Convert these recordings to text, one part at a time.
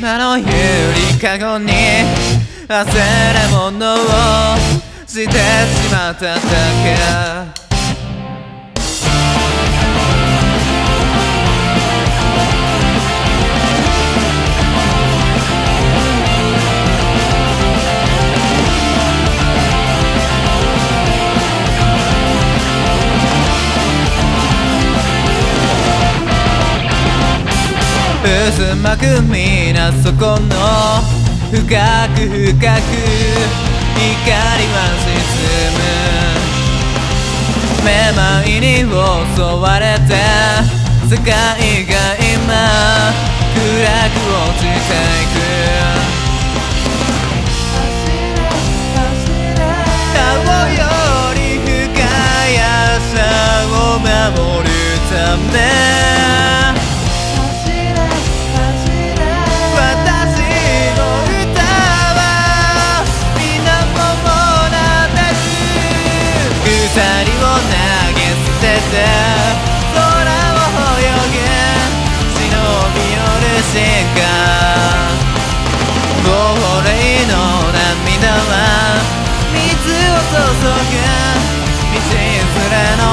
朝のゆりかごに忘れ物をしてしまっただけ。渦巻く皆そこの深く深く光は沈む。めまいに襲われて世界が今暗く落ちていく。青より深い朝を守るため二人を投げ捨てて空を泳げ忍び寄る進化。亡霊の涙は水を注ぐ道連れの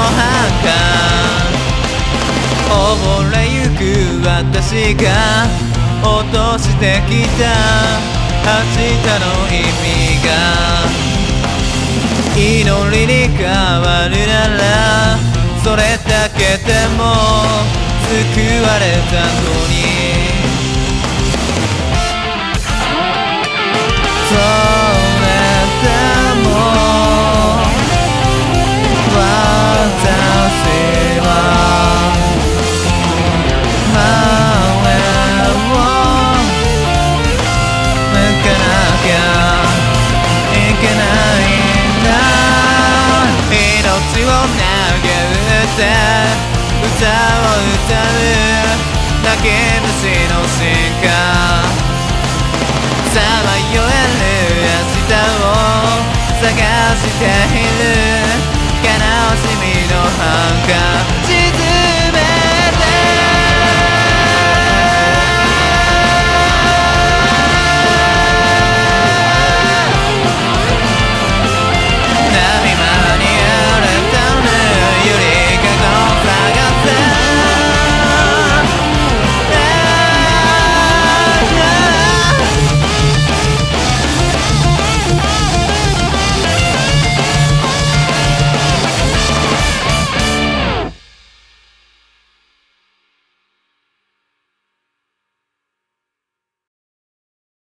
墓。溺れゆく私が落としてきた明日の意味が祈りに変わるならそれだけでも救われたのに。